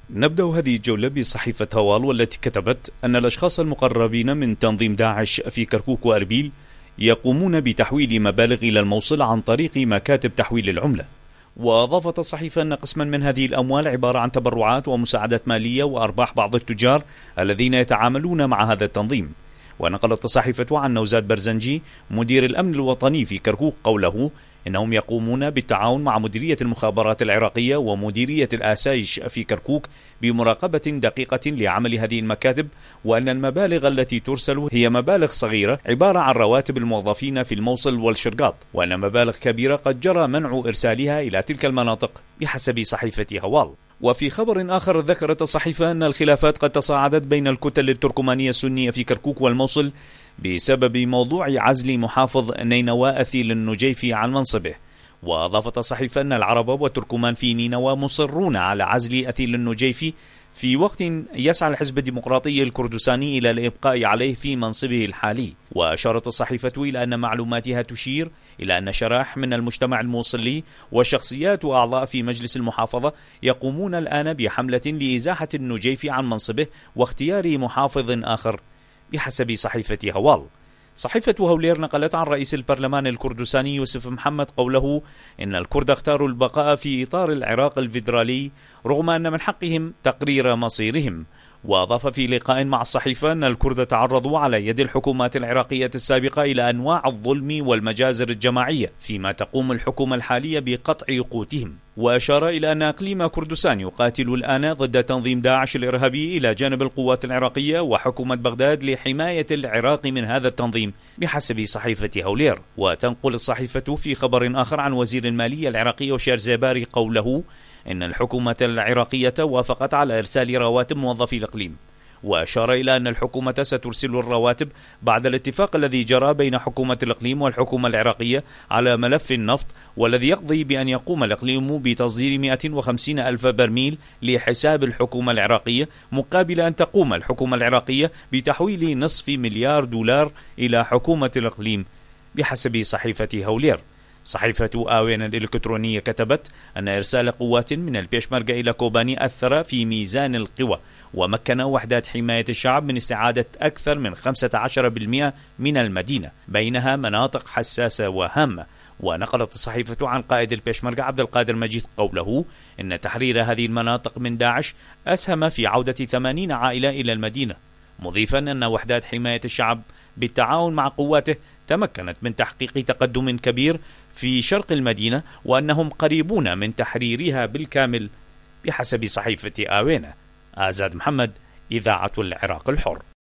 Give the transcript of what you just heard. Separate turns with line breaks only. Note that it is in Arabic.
نبدأ هذه الجولة بصحيفة هوال، والتي كتبت أن الأشخاص المقربين من تنظيم داعش في كركوك وأربيل يقومون بتحويل مبالغ إلى الموصل عن طريق مكاتب تحويل العملة. وأضافت الصحيفة أن قسما من هذه الأموال عبارة عن تبرعات ومساعدات مالية وأرباح بعض التجار الذين يتعاملون مع هذا التنظيم. ونقلت الصحيفة عن نوزاد برزنجي مدير الأمن الوطني في كركوك قوله إنهم يقومون بالتعاون مع مديرية المخابرات العراقية ومديرية الآسايش في كركوك بمراقبة دقيقة لعمل هذه المكاتب، وأن المبالغ التي ترسل هي مبالغ صغيرة عبارة عن رواتب الموظفين في الموصل والشرقاط، وأن مبالغ كبيرة قد جرى منع إرسالها إلى تلك المناطق بحسب صحيفة هوال. وفي خبر آخر ذكرت الصحيفة أن الخلافات قد تصاعدت بين الكتل التركمانية السنية في كركوك والموصل بسبب موضوع عزل محافظ نينوى أثيل النجيفي عن منصبه. وأضافت الصحيفة أن العرب والتركمان في نينوى مصرون على عزل أثيل النجيفي في وقت يسعى الحزب الديمقراطي الكردستاني إلى الإبقاء عليه في منصبه الحالي. وأشارت الصحيفة إلى أن معلوماتها تشير إلى أن شرائح من المجتمع الموصلي وشخصيات وأعضاء في مجلس المحافظة يقومون الآن بحملة لإزاحة النجيفي عن منصبه واختيار محافظ آخر بحسب صحيفة هوال. صحيفة هولير نقلت عن رئيس البرلمان الكردستاني يوسف محمد قوله إن الكرد اختاروا البقاء في إطار العراق الفيدرالي رغم أن من حقهم تقرير مصيرهم. وأضاف في لقاء مع الصحيفة أن الكرد تعرضوا على يد الحكومات العراقية السابقة إلى أنواع الظلم والمجازر الجماعية، فيما تقوم الحكومة الحالية بقطع قوتهم. وأشار إلى أن إقليم كردستان يقاتل الآن ضد تنظيم داعش الإرهابي إلى جانب القوات العراقية وحكومة بغداد لحماية العراق من هذا التنظيم بحسب صحيفة هولير. وتنقل الصحيفة في خبر آخر عن وزير المالية العراقي وشير زيباري قوله إن الحكومة العراقية وافقت على إرسال رواتب موظفي الإقليم. وأشار إلى أن الحكومة سترسل الرواتب بعد الاتفاق الذي جرى بين حكومة الإقليم والحكومة العراقية على ملف النفط، والذي يقضي بأن يقوم الإقليم بتصدير 150 ألف برميل لحساب الحكومة العراقية، مقابل أن تقوم الحكومة العراقية بتحويل $500 مليار إلى حكومة الإقليم بحسب صحيفة هولير. صحيفة آوين الإلكترونية كتبت أن إرسال قوات من البيشمركة إلى كوباني أثر في ميزان القوى، ومكن وحدات حماية الشعب من استعادة أكثر من 15% من المدينة، بينها مناطق حساسة وهامة. ونقلت الصحيفة عن قائد البيشمركة عبد القادر مجيد قوله إن تحرير هذه المناطق من داعش أسهم في عودة 80 عائلة إلى المدينة، مضيفا أن وحدات حماية الشعب بالتعاون مع قواته تمكنت من تحقيق تقدم كبير في شرق المدينة، وأنهم قريبون من تحريرها بالكامل بحسب صحيفة آوينة. آزاد محمد، إذاعة العراق الحر.